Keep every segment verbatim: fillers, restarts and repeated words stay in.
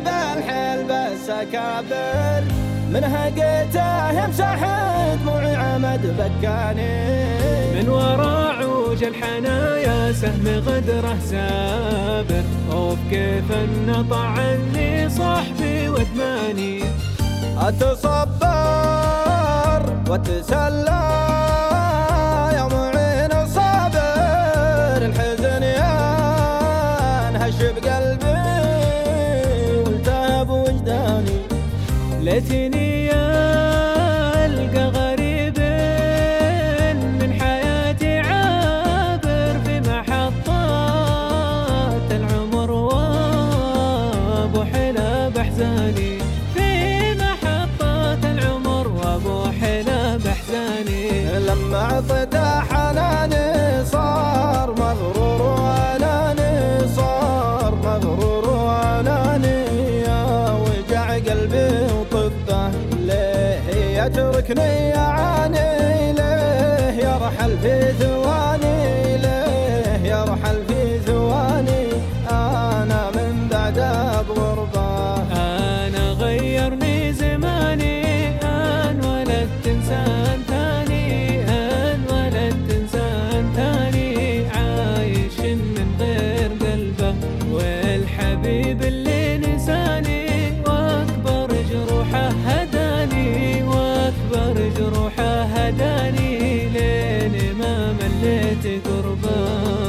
بالحيل بس أكابر، من هقيته يمسح دموعي عمد بكاني. من وراء عوج الحنايا سهم غدره سابر، اوف كيف انه طعني صاحبي وادماني. أتصبر واتسلى يا معين الصابر، الحزن ينهش بقلبي والتهب وجداني. ليتني ألقى غريب من حياتي عابر في محطات العمر وابو حلا بأحزاني، في محطات العمر وابو حلا بأحزاني. لما عطيته حناني صار مغرور واناني، صار مغرور واناني. يا وجع قلبي وطبه ليه يتركني يعاني، ليه يرحل في ثواني، ليه يرحل في ثواني. انا من بعده بغربه، انا غيرني زماني، ان ولدت انسان ثاني، ان ولدت انسان ثاني. عايش من غير قلبه والحبيب اللي نساني، واكبر جروحه هداني، واكبر جروحه هداني. لين ما مليت قربه.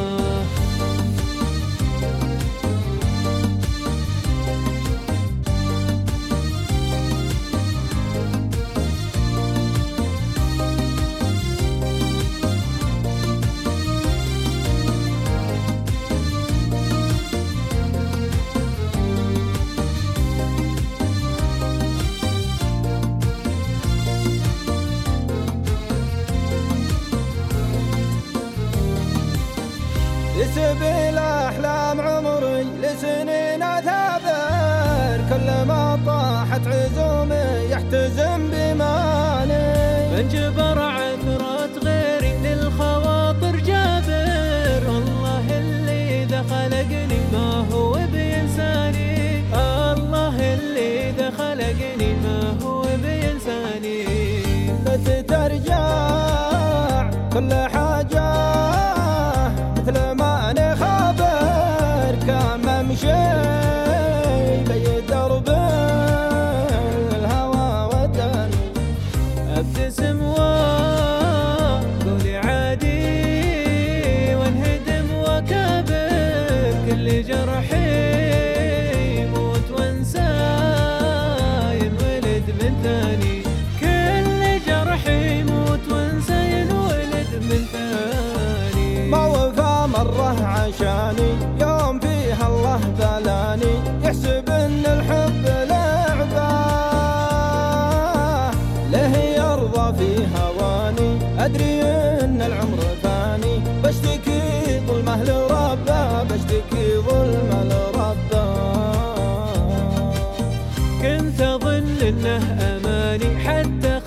لسبيل أحلام عمري لسنين أثابر، كلما طاحت عزومي يحتزم بماني. من جبر عثرات غيري للخواطر جابر، الله اللي ذا خلقني ما هو بإنساني، الله اللي ذا خلقني ما هو بإنساني. متى ترجع كل حاجة مثل ما أنا خابر، كان ممشي بي درب الهوى وداني. ابتسم وقولي عادي وانهدم وكابر، كل جرحي يموت وانسى ينولد من ثاني، كل جرحي يموت وانسى ينولد من ثاني. ما وفى مرة عشاني يوم فيها الله بلاني، يحسب ان الحب لعبة له يرضى في هواني. ادري ان العمر فاني، بشتكي ظلمه لربه، بشتكي ظلمه لربه. كنت اظن انه اماني حتى